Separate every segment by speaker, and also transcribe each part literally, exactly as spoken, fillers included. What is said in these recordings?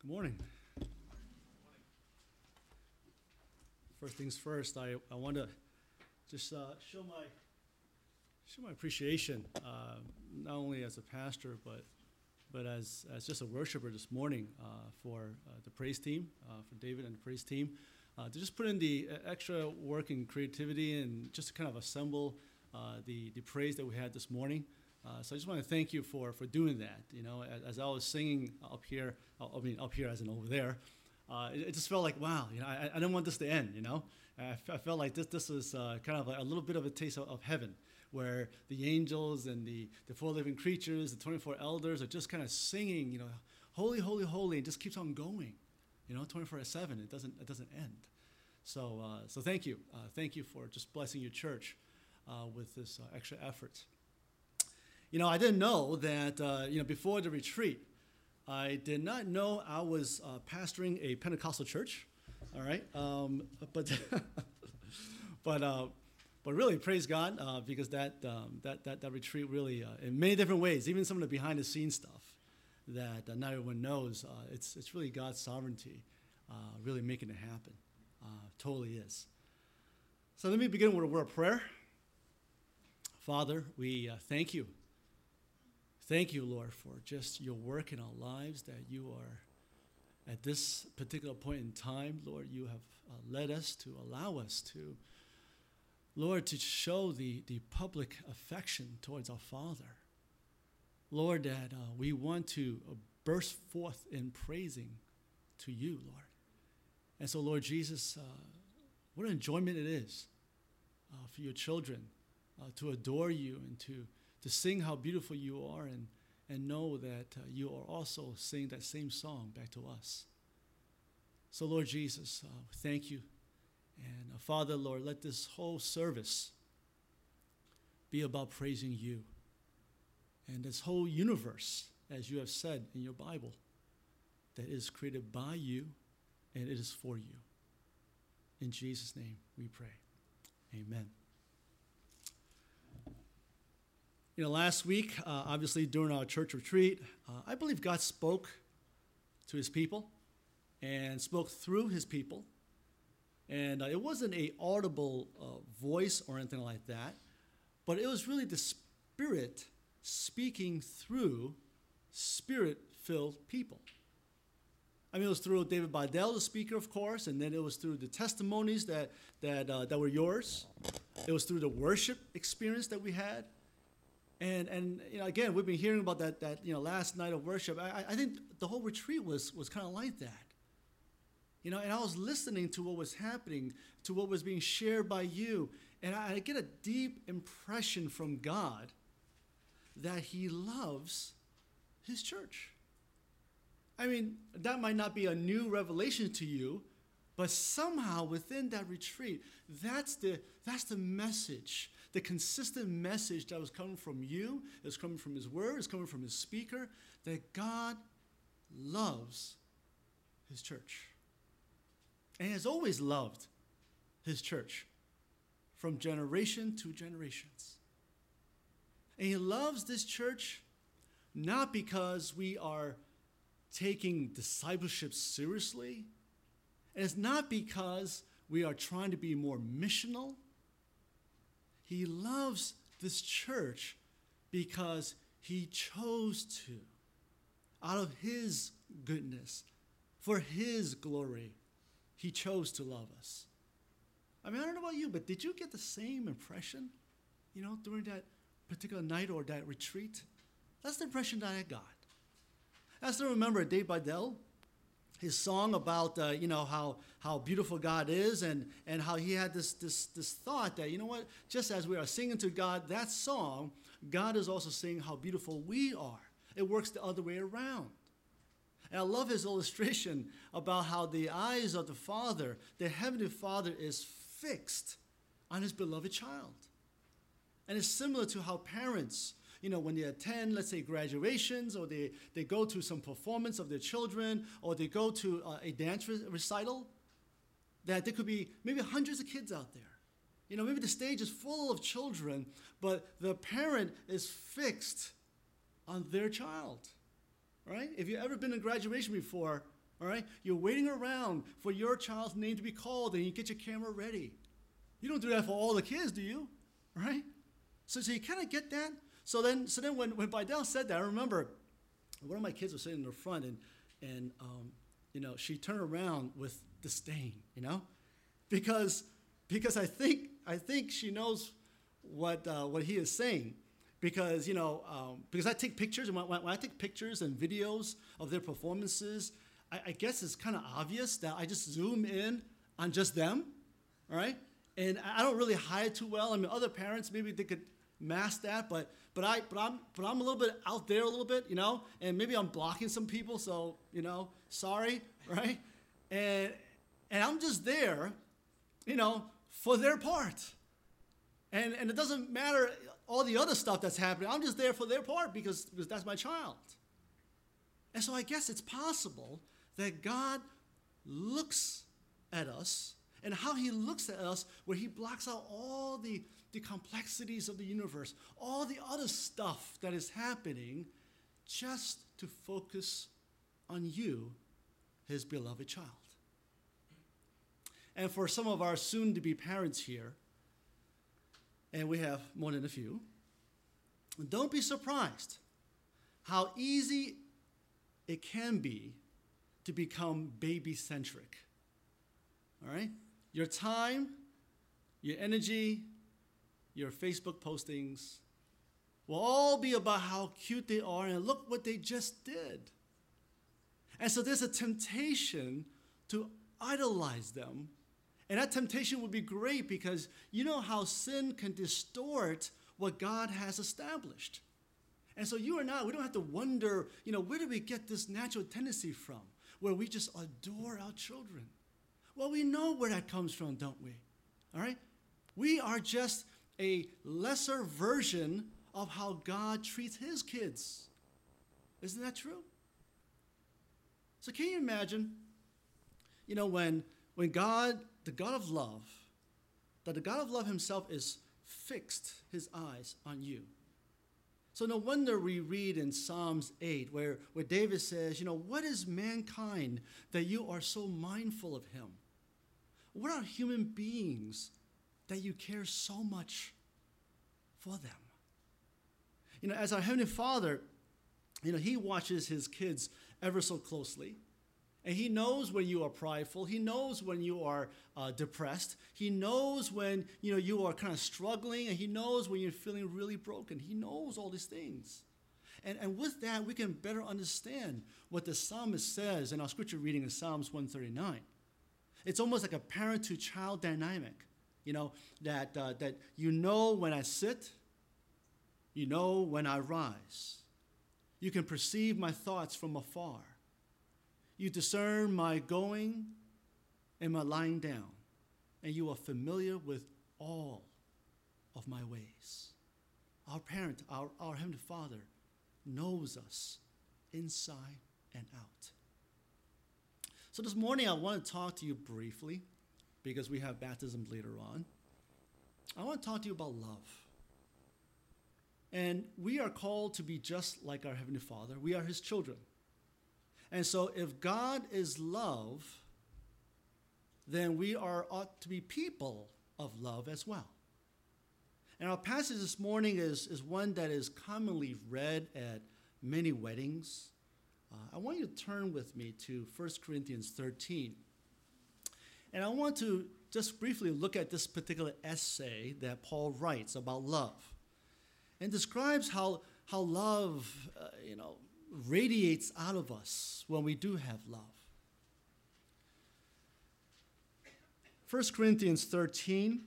Speaker 1: Good morning. First things first, I, I want to just uh, show my show my appreciation, uh, not only as a pastor, but but as, as just a worshiper this morning uh, for uh, the praise team, uh, for David and the praise team, uh, to just put in the extra work and creativity and just to kind of assemble uh, the, the praise that we had this morning. Uh, so I just want to thank you for, for doing that. You know, as, as I was singing up here, I mean up here as in over there, uh, it, it just felt like, wow, you know, I, I didn't want this to end, you know. I, f- I felt like this this was uh, kind of like a little bit of a taste of, of heaven, where the angels and the, the four living creatures, the twenty-four elders are just kind of singing, you know, holy, holy, holy, and just keeps on going, you know, twenty-four seven. It doesn't it doesn't end. So uh, so thank you, uh, thank you for just blessing your church uh, with this uh, extra effort. You know, I didn't know that, uh, you know, before the retreat, I did not know I was uh, pastoring a Pentecostal church, all right? Um, but but uh, but really, praise God, uh, because that, um, that that that retreat really, uh, in many different ways, even some of the behind-the-scenes stuff that uh, not everyone knows, uh, it's it's really God's sovereignty, uh, really making it happen. Uh, totally is. So let me begin with a word of prayer. Father, we uh, thank you. Thank you, Lord, for just your work in our lives, that you are, at this particular point in time, Lord, you have uh, led us to allow us to, Lord, to show the, the public affection towards our Father. Lord, that uh, we want to uh, burst forth in praising to you, Lord. And so, Lord Jesus, uh, what an enjoyment it is uh, for your children uh, to adore you and to to sing how beautiful you are and, and know that uh, you are also singing that same song back to us. So, Lord Jesus, uh, thank you. And uh, Father, Lord, let this whole service be about praising you. And this whole universe, as you have said in your Bible, that is created by you and it is for you. In Jesus' name we pray. Amen. You know, last week, uh, obviously during our church retreat, uh, I believe God spoke to his people and spoke through his people. And uh, it wasn't an audible uh, voice or anything like that, but it was really the Spirit speaking through Spirit-filled people. I mean, it was through David Bidell, the speaker, of course, and then it was through the testimonies that, that, uh, that were yours. It was through the worship experience that we had. And, and you know, again, we've been hearing about that, that you know, last night of worship. I, I think the whole retreat was, was kind of like that. You know, and I was listening to what was happening, to what was being shared by you, and I, I get a deep impression from God that he loves his church. I mean, that might not be a new revelation to you, but somehow within that retreat, that's the, that's the message. The consistent message that was coming from you, is coming from his word, is coming from his speaker, that God loves his church. And he has always loved his church from generation to generations. And he loves this church not because we are taking discipleship seriously, and it's not because we are trying to be more missional. He loves this church because he chose to, out of his goodness, for his glory, he chose to love us. I mean, I don't know about you, but did you get the same impression, you know, during that particular night or that retreat? That's the impression that I got. I still remember Dave Bidell, his song about, uh, you know, how, how beautiful God is, and, and how he had this, this, this thought that, you know what, just as we are singing to God that song, God is also saying how beautiful we are. It works the other way around. And I love his illustration about how the eyes of the Father, the Heavenly Father, is fixed on his beloved child. And it's similar to how parents, you know, when they attend, let's say, graduations, or they, they go to some performance of their children, or they go to uh, a dance re- recital, that there could be maybe hundreds of kids out there. You know, maybe the stage is full of children, but the parent is fixed on their child, right? If you've ever been in graduation before, all right? You're waiting around for your child's name to be called, and you get your camera ready. You don't do that for all the kids, do you? Right? So, so you kind of get that? So then, so then when, when Bidel said that, I remember one of my kids was sitting in the front, and, and um, you know, she turned around with disdain, you know? Because, because I think, I think she knows what, uh, what he is saying. Because, you know, um, because I take pictures, and when, when I take pictures and videos of their performances, I, I guess it's kind of obvious that I just zoom in on just them, all right? And I don't really hide too well. I mean, other parents, maybe they could mask that, but but I but I'm but I'm a little bit out there a little bit, you know, and maybe I'm blocking some people, so you know, sorry, right? And and I'm just there, you know, for their part. And and it doesn't matter all the other stuff that's happening. I'm just there for their part because, because that's my child. And so I guess it's possible that God looks at us, and how he looks at us, where he blocks out all the, the complexities of the universe, all the other stuff that is happening, just to focus on you, his beloved child. And for some of our soon-to-be parents here, and we have more than a few, don't be surprised how easy it can be to become baby-centric. All right? Your time, your energy, your Facebook postings will all be about how cute they are, and look what they just did. And so there's a temptation to idolize them. And that temptation would be great because you know how sin can distort what God has established. And so you and I, we don't have to wonder, you know, where do we get this natural tendency from, where we just adore our children? Well, we know where that comes from, don't we? All right? We are just a lesser version of how God treats his kids. Isn't that true? So can you imagine, you know, when, when God, the God of love, that the God of love himself is fixed his eyes on you. So no wonder we read in Psalms eight where, where David says, you know, what is mankind that you are so mindful of him? What are human beings that you care so much for them? You know, as our Heavenly Father, you know, he watches his kids ever so closely. And he knows when you are prideful. He knows when you are uh, depressed. He knows when, you know, you are kind of struggling. And he knows when you're feeling really broken. He knows all these things. And, and with that, we can better understand what the psalmist says in our scripture reading in Psalms one thirty-nine. It's almost like a parent-to-child dynamic, you know, that, uh, that you know when I sit, you know when I rise. You can perceive my thoughts from afar. You discern my going and my lying down, and you are familiar with all of my ways. Our parent, our, our Heavenly Father, knows us inside and out. So this morning I want to talk to you briefly, because we have baptism later on. I want to talk to you about love. And we are called to be just like our Heavenly Father. We are his children. And so if God is love, then we are ought to be people of love as well. And our passage this morning is, is one that is commonly read at many weddings. Uh, I want you to turn with me to First Corinthians thirteen. And I want to just briefly look at this particular essay that Paul writes about love, and describes how, how love, uh, you know, radiates out of us when we do have love. First Corinthians thirteen.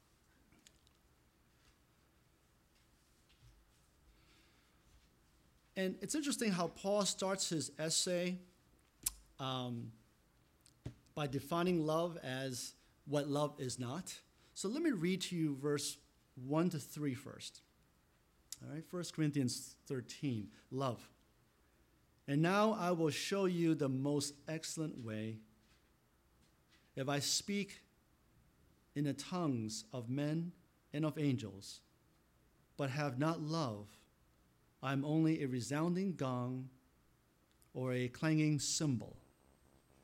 Speaker 1: And it's interesting how Paul starts his essay um, by defining love as what love is not. So let me read to you verse one to three first. All right, First Corinthians thirteen, love. And now I will show you the most excellent way. If I speak in the tongues of men and of angels, but have not love, I am only a resounding gong or a clanging cymbal.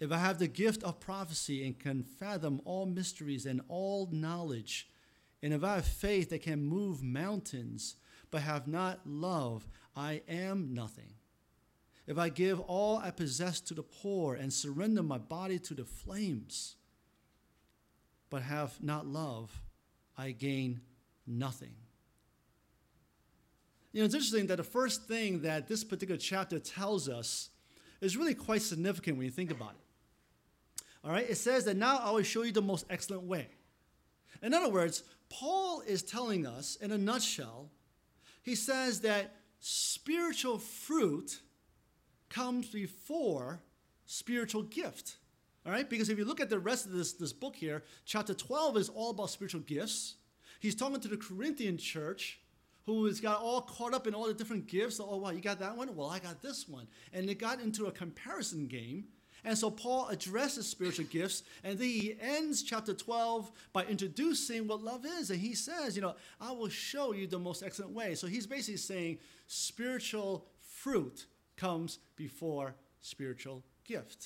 Speaker 1: if I have the gift of prophecy and can fathom all mysteries and all knowledge, and if I have faith that can move mountains, but have not love, I am nothing. If I give all I possess to the poor and surrender my body to the flames, but have not love, I gain nothing. You know, it's interesting that the first thing that this particular chapter tells us is really quite significant when you think about it. All right, it says that now I will show you the most excellent way. In other words, Paul is telling us, in a nutshell, he says that spiritual fruit comes before spiritual gift. All right, because if you look at the rest of this, this book here, chapter twelve is all about spiritual gifts. He's talking to the Corinthian church who has got all caught up in all the different gifts. Oh, wow, you got that one? Well, I got this one. And they got into a comparison game. And so Paul addresses spiritual gifts, and then he ends chapter twelve by introducing what love is. And he says, you know, I will show you the most excellent way. So he's basically saying spiritual fruit comes before spiritual gift.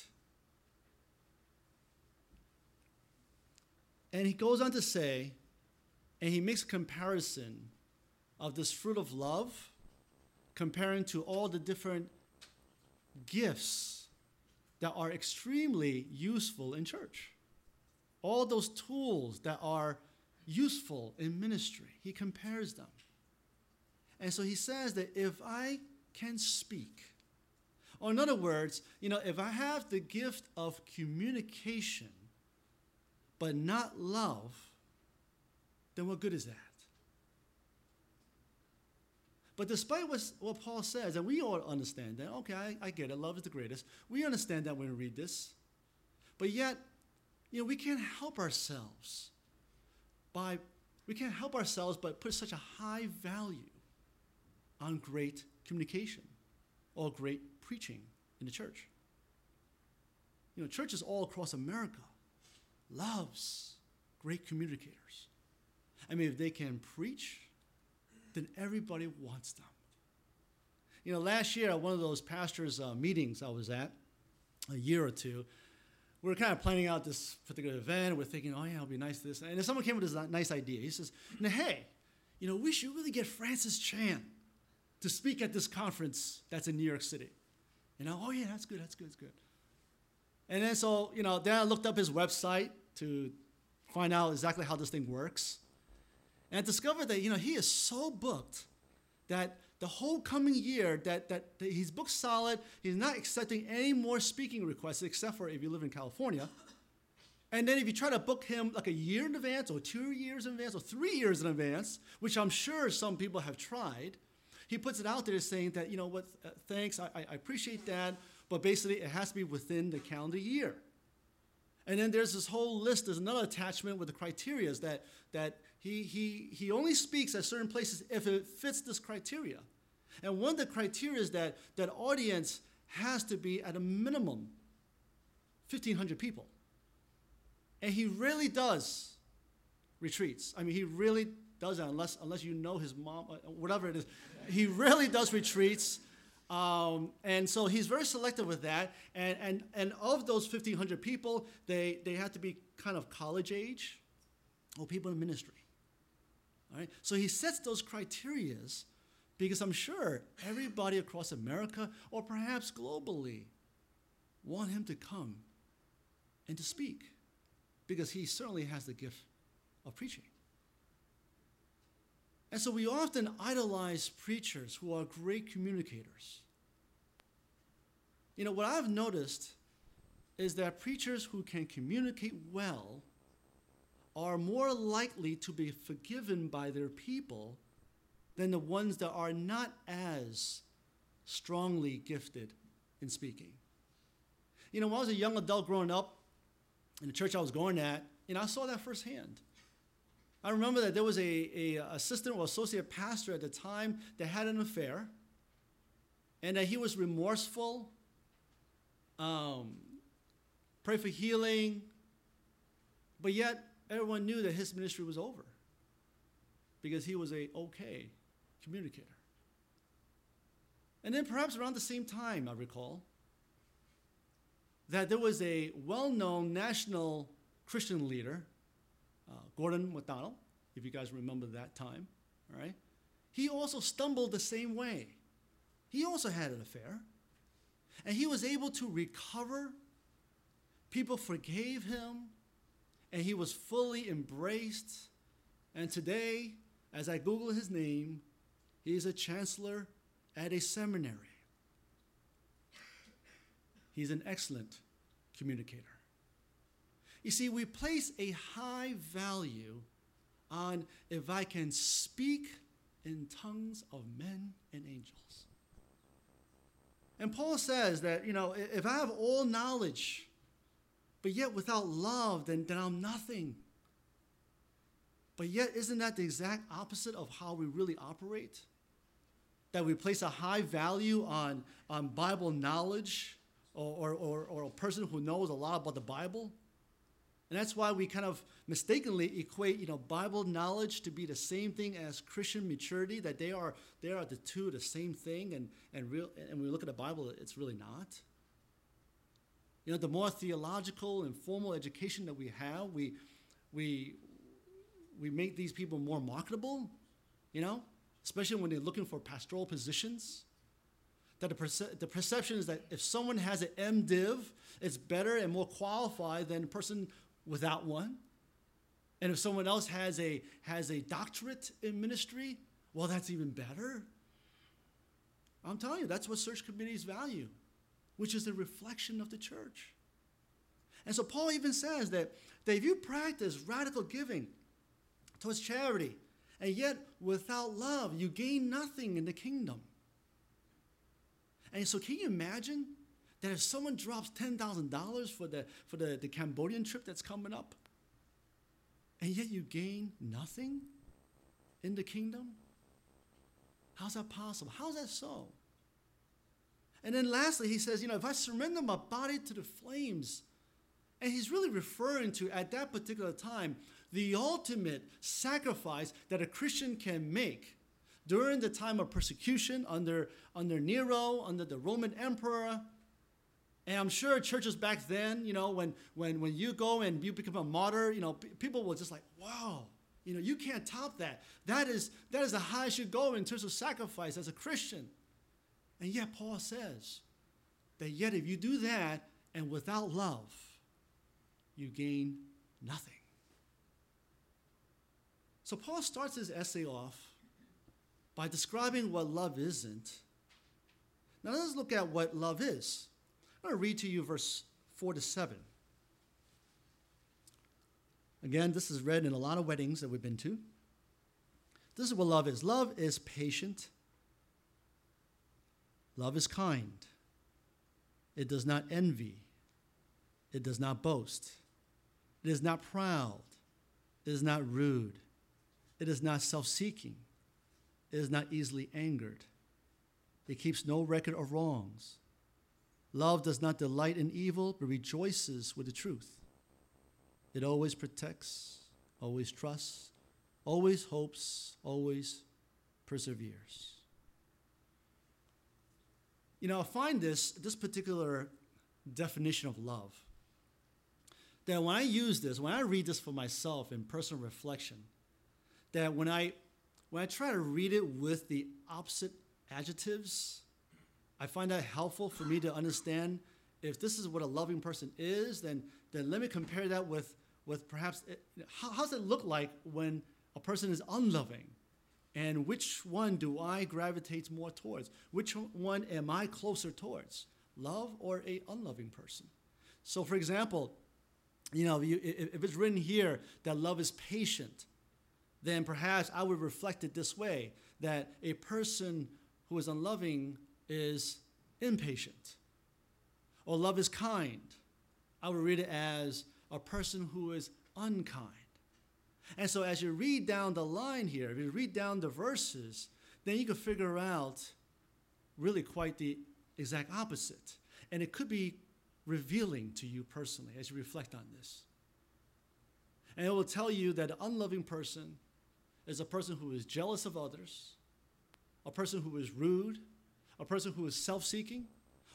Speaker 1: And he goes on to say, and he makes a comparison of this fruit of love, comparing to all the different gifts that are extremely useful in church. All those tools that are useful in ministry. He compares them. And so he says that if I can speak, or in other words, you know, if I have the gift of communication, but not love, then what good is that? But despite what, what Paul says, and we all understand that, okay, I, I get it, love is the greatest. We understand that when we read this. But yet, you know, we can't help ourselves by, we can't help ourselves but put such a high value on great communication or great preaching in the church. You know, churches all across America loves great communicators. I mean, if they can preach, then everybody wants them. You know, last year at one of those pastors' uh, meetings I was at, a year or two, we were kind of planning out this particular event. We're thinking, oh, yeah, it'll be nice this. And then someone came with this nice idea. He says, hey, you know, we should really get Francis Chan to speak at this conference that's in New York City. You know, oh, yeah, that's good, that's good, that's good. And then so, you know, then I looked up his website to find out exactly how this thing works. And I discovered that, you know, he is so booked that the whole coming year that, that, that he's booked solid. He's not accepting any more speaking requests except for if you live in California. And then if you try to book him like a year in advance or two years in advance or three years in advance, which I'm sure some people have tried, he puts it out there saying that, you know what, uh, thanks, I, I appreciate that, but basically it has to be within the calendar year. And then there's this whole list, there's another attachment with the criteria that, that he, he, he only speaks at certain places if it fits this criteria. And one of the criteria is that that audience has to be at a minimum fifteen hundred people. And he really does retreats. I mean, he really does that unless, unless you know his mom, whatever it is. He really does retreats. Um, and so he's very selective with that. And, and, and of those fifteen hundred people, they, they have to be kind of college age or people in ministry. All right? So he sets those criterias because I'm sure everybody across America or perhaps globally want him to come and to speak because he certainly has the gift of preaching. And so we often idolize preachers who are great communicators. You know, what I've noticed is that preachers who can communicate well are more likely to be forgiven by their people than the ones that are not as strongly gifted in speaking. You know, when I was a young adult growing up in the church I was going at, you know, I saw that firsthand. I remember that there was a, a assistant or associate pastor at the time that had an affair, and that he was remorseful, um, prayed for healing, but yet everyone knew that his ministry was over because he was a okay communicator. And then perhaps around the same time, I recall, that there was a well-known national Christian leader, uh, Gordon MacDonald, if you guys remember that time, all right? He also stumbled the same way. He also had an affair. And he was able to recover. People forgave him. And he was fully embraced. And today, as I Google his name, he is a chancellor at a seminary. He's an excellent communicator. You see, we place a high value on if I can speak in tongues of men and angels. And Paul says that, you know, if I have all knowledge, but yet without love, then, then I'm nothing. But yet, isn't that the exact opposite of how we really operate? That we place a high value on, on Bible knowledge or, or, or, or a person who knows a lot about the Bible? And that's why we kind of mistakenly equate, you know, Bible knowledge to be the same thing as Christian maturity, that they are they are the two the same thing, and and real and when we look at the Bible, it's really not. You know, the more theological and formal education that we have, we we we make these people more marketable, you know, especially when they're looking for pastoral positions. That the, perce- the perception is that if someone has an MDiv, it's better and more qualified than a person without one. And if someone else has a has a doctorate in ministry, well, that's even better. I'm telling you, that's what search committees value, which is the reflection of the church. And so Paul even says that, that if you practice radical giving towards charity, and yet without love, you gain nothing in the kingdom. And so can you imagine that if someone drops ten thousand dollars for the for the, the Cambodian trip that's coming up, and yet you gain nothing in the kingdom? How's that possible? How's that so? And then lastly, he says, you know, if I surrender my body to the flames, and he's really referring to, at that particular time, the ultimate sacrifice that a Christian can make during the time of persecution under, under Nero, under the Roman emperor. And I'm sure churches back then, you know, when, when, when you go and you become a martyr, you know, p- people were just like, wow, you know, you can't top that. That is, that is the highest you go in terms of sacrifice as a Christian. And yet Paul says that yet if you do that and without love, you gain nothing. So Paul starts his essay off by describing what love isn't. Now let's look at what love is. I'm going to read to you verse four to seven. Again, this is read in a lot of weddings that we've been to. This is what love is. Love is patient. Love is kind. It does not envy. It does not boast. It is not proud. It is not rude. It is not self-seeking. It is not easily angered. It keeps no record of wrongs. Love does not delight in evil, but rejoices with the truth. It always protects, always trusts, always hopes, always perseveres. You know, I find this, this particular definition of love, that when I use this, when I read this for myself in personal reflection, that when I when I try to read it with the opposite adjectives, I find that helpful for me to understand if this is what a loving person is, then, then let me compare that with, with perhaps, it, how, how does it look like when a person is unloving? And which one do I gravitate more towards? Which one am I closer towards? Love or a unloving person? So for example, you know, you, if it's written here that love is patient, then perhaps I would reflect it this way, that a person who is unloving is impatient. Or love is kind. I would read it as a person who is unkind. And so as you read down the line here, if you read down the verses, then you can figure out really quite the exact opposite. And it could be revealing to you personally as you reflect on this. And it will tell you that an unloving person is a person who is jealous of others, a person who is rude, a person who is self-seeking,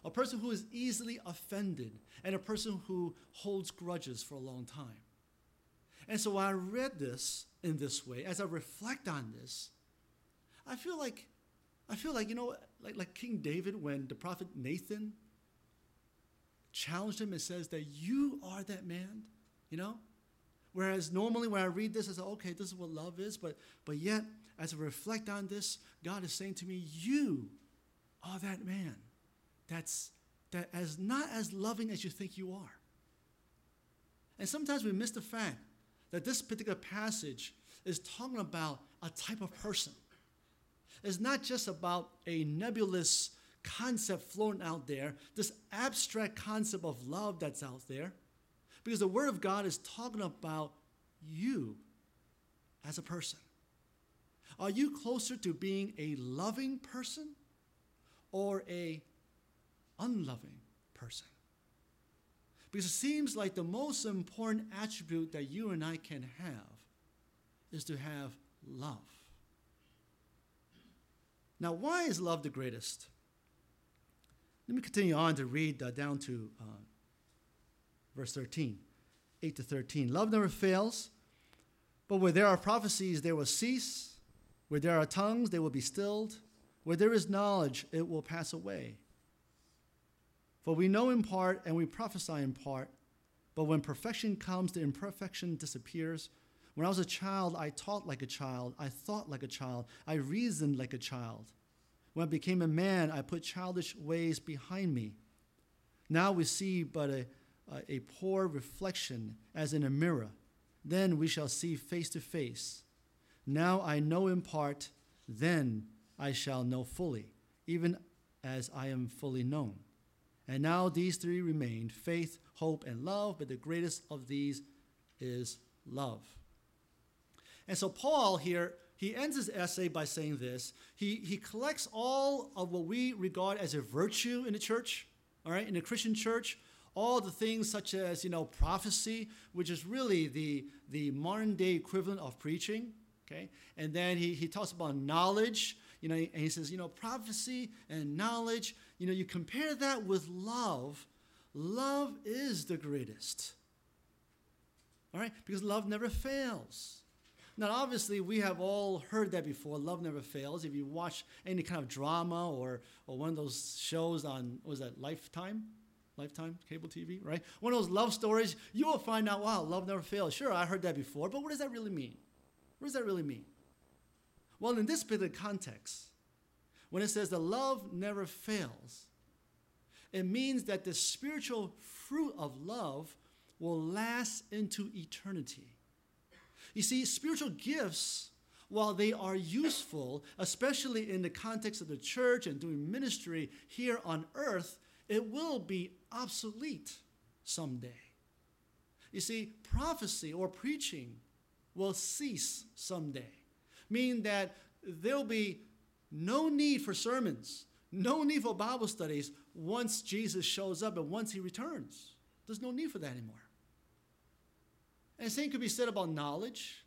Speaker 1: a person who is easily offended, and a person who holds grudges for a long time. And so when I read this in this way, as I reflect on this, I feel like, I feel like, you know, like, like King David when the prophet Nathan challenged him and says that you are that man, you know? Whereas normally when I read this, I say, okay, this is what love is. But, but yet, as I reflect on this, God is saying to me, you are that man that's that as not as loving as you think you are. And sometimes we miss the fact that this particular passage is talking about a type of person. It's not just about a nebulous concept floating out there, this abstract concept of love that's out there, because the Word of God is talking about you as a person. Are you closer to being a loving person or a unloving person? Because it seems like the most important attribute that you and I can have is to have love. Now, why is love the greatest? Let me continue on to read uh, down to uh, verse thirteen, eight to thirteen. Love never fails, but where there are prophecies, they will cease. Where there are tongues, they will be stilled. Where there is knowledge, it will pass away. For we know in part and we prophesy in part, but when perfection comes, the imperfection disappears. When I was a child, I taught like a child. I thought like a child. I reasoned like a child. When I became a man, I put childish ways behind me. Now we see but a, a, a poor reflection as in a mirror. Then we shall see face to face. Now I know in part, then I shall know fully, even as I am fully known. And now these three remain, faith, hope, and love, but the greatest of these is love. And so Paul here, he ends his essay by saying this. He, he collects all of what we regard as a virtue in the church, all right, in the Christian church, all the things such as, you know, prophecy, which is really the, the modern day equivalent of preaching, okay? And then he, he talks about knowledge, you know, and he says, you know, prophecy and knowledge, you know, you compare that with love, love is the greatest, all right? Because love never fails. Now, obviously, we have all heard that before. Love never fails. If you watch any kind of drama or, or one of those shows on, what was that, Lifetime? Lifetime, cable T V, right? One of those love stories, you will find out, wow, love never fails. Sure, I heard that before, but what does that really mean? What does that really mean? Well, in this particular context, when it says that love never fails, it means that the spiritual fruit of love will last into eternity. You see, spiritual gifts, while they are useful, especially in the context of the church and doing ministry here on earth, it will be obsolete someday. You see, prophecy or preaching will cease someday, meaning that there'll be no need for sermons, no need for Bible studies once Jesus shows up and once he returns. There's no need for that anymore. And the same could be said about knowledge.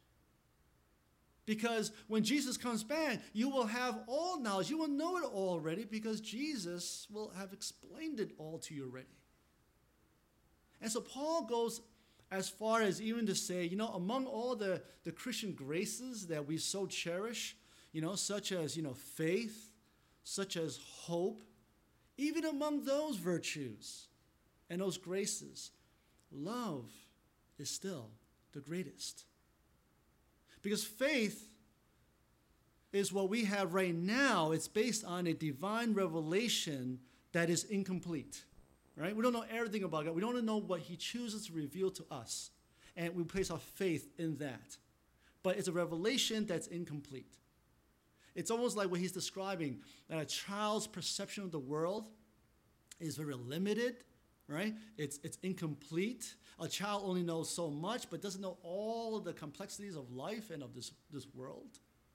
Speaker 1: Because when Jesus comes back, you will have all knowledge. You will know it all already because Jesus will have explained it all to you already. And so Paul goes as far as even to say, you know, among all the, the Christian graces that we so cherish, you know, such as, you know, faith, such as hope, even among those virtues and those graces, love is still the greatest. Because faith is what we have right now. It's based on a divine revelation that is incomplete, right? We don't know everything about God. We don't know what he chooses to reveal to us. And we place our faith in that. But it's a revelation that's incomplete. It's almost like what he's describing, that a child's perception of the world is very limited, right? It's, it's incomplete. A child only knows so much, but doesn't know all the complexities of life and of this, this world.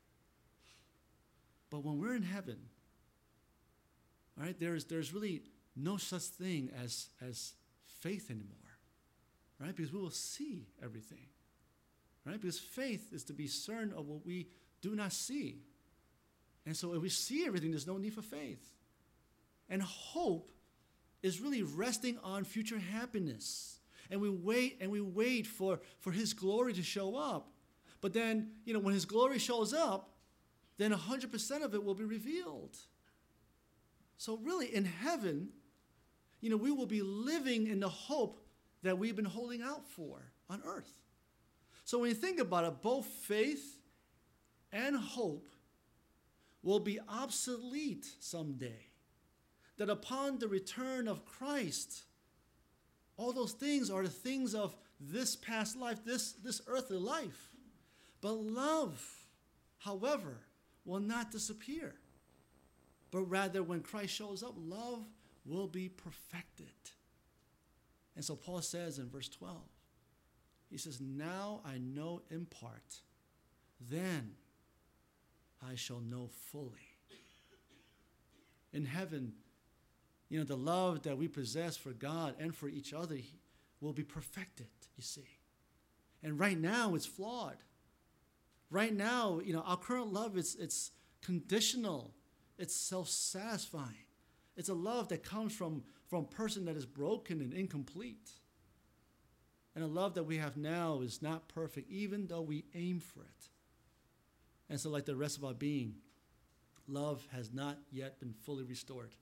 Speaker 1: But when we're in heaven, all right, there's, there's really no such thing as, as faith anymore, right? Because we will see everything, right? Because faith is to be certain of what we do not see. And so if we see everything, there's no need for faith. And hope is really resting on future happiness. And we wait and we wait for, for his glory to show up. But then, you know, when his glory shows up, then one hundred percent of it will be revealed. So really, in heaven, you know, we will be living in the hope that we've been holding out for on earth. So when you think about it, both faith and hope will be obsolete someday. That upon the return of Christ, all those things are the things of this past life, this, this earthly life. But love, however, will not disappear. But rather, when Christ shows up, love will be perfected. And so Paul says in verse twelve, he says, now I know in part, then I shall know fully. In heaven, you know, the love that we possess for God and for each other will be perfected, you see. And right now, it's flawed. Right now, you know, our current love, it's, it's conditional. It's self-satisfying. It's a love that comes from, from a person that is broken and incomplete. And a love that we have now is not perfect, even though we aim for it. And so like the rest of our being, love has not yet been fully restored.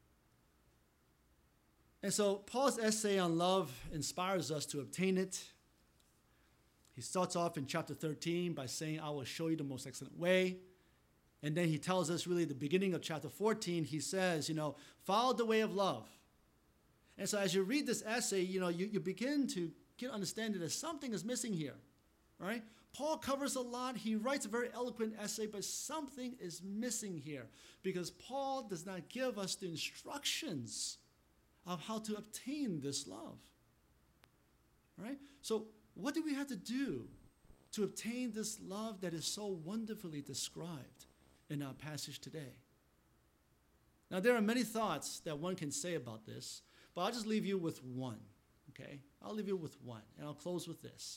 Speaker 1: And so Paul's essay on love inspires us to obtain it. He starts off in chapter thirteen by saying, I will show you the most excellent way. And then he tells us really at the beginning of chapter fourteen, he says, you know, follow the way of love. And so as you read this essay, you know, you, you begin to get understanding that something is missing here, right? Paul covers a lot. He writes a very eloquent essay, but something is missing here because Paul does not give us the instructions of how to obtain this love, right? So what do we have to do to obtain this love that is so wonderfully described in our passage today? Now, there are many thoughts that one can say about this, but I'll just leave you with one, okay? I'll leave you with one, and I'll close with this.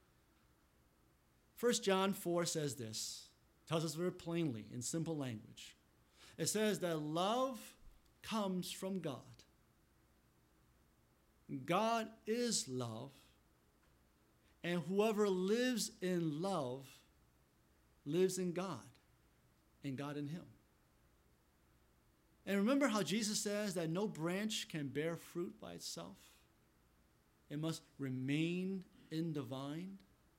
Speaker 1: First John four says this, tells us very plainly in simple language. It says that love comes from God. God is love, and whoever lives in love lives in God, and God in him. And remember how Jesus says that no branch can bear fruit by itself? It must remain in the vine.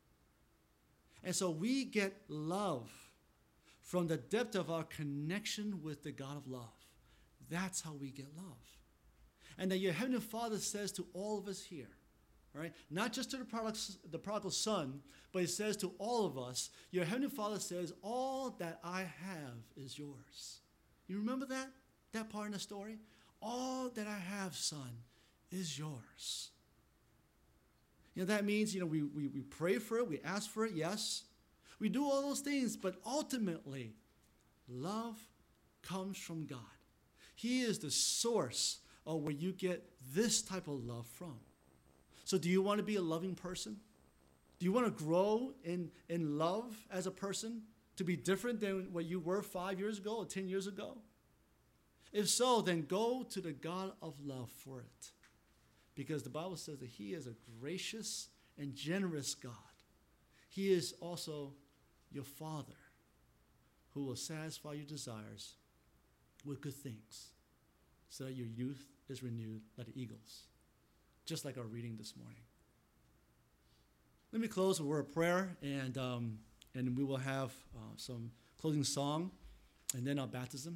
Speaker 1: And so we get love from the depth of our connection with the God of love. That's how we get love. And that your Heavenly Father says to all of us here, right? Not just to the prodigal, the prodigal son, but he says to all of us, your Heavenly Father says, all that I have is yours. You remember that? That part in the story? All that I have, son, is yours. You know, that means, you know, we, we, we pray for it, we ask for it, yes. We do all those things, but ultimately, love comes from God. He is the source of where you get this type of love from. So do you want to be a loving person? Do you want to grow in, in love as a person to be different than what you were five years ago or ten years ago? If so, then go to the God of love for it. Because the Bible says that he is a gracious and generous God. He is also your Father who will satisfy your desires with good things so that your youth is renewed like the eagles, just like our reading this morning. Let me close with a word of prayer, and, um, and we will have uh, some closing song and then our baptism.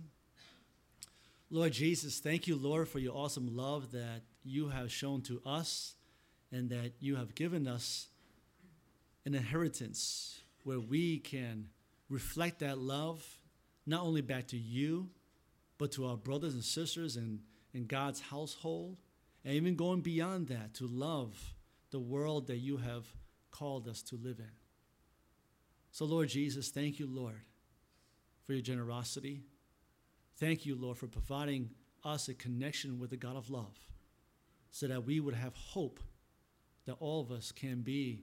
Speaker 1: Lord Jesus, thank you, Lord, for your awesome love that you have shown to us and that you have given us an inheritance where we can reflect that love not only back to you, but to our brothers and sisters in, in God's household, and even going beyond that to love the world that you have called us to live in. So, Lord Jesus, thank you, Lord, for your generosity. Thank you, Lord, for providing us a connection with the God of love so that we would have hope that all of us can be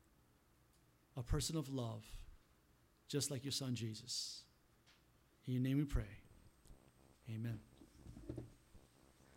Speaker 1: a person of love, just like your son Jesus. In your name we pray. Amen.